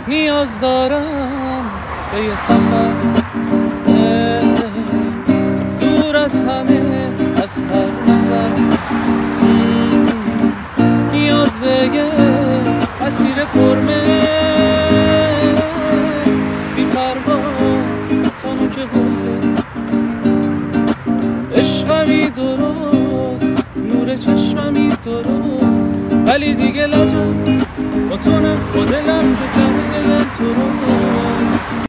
نیاز دارم به یه سفر دور از همه، از هر نظر. نیاز به یه اسیر پرمه بی پروا تا نوک بوله. عشقمی درست، نور چشممی درست، ولی دیگه لجم با تو نه، با دلم که